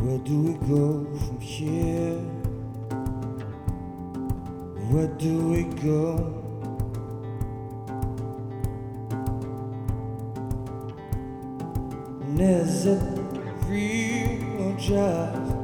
Where do we go from here? Where do we go? And is it real or just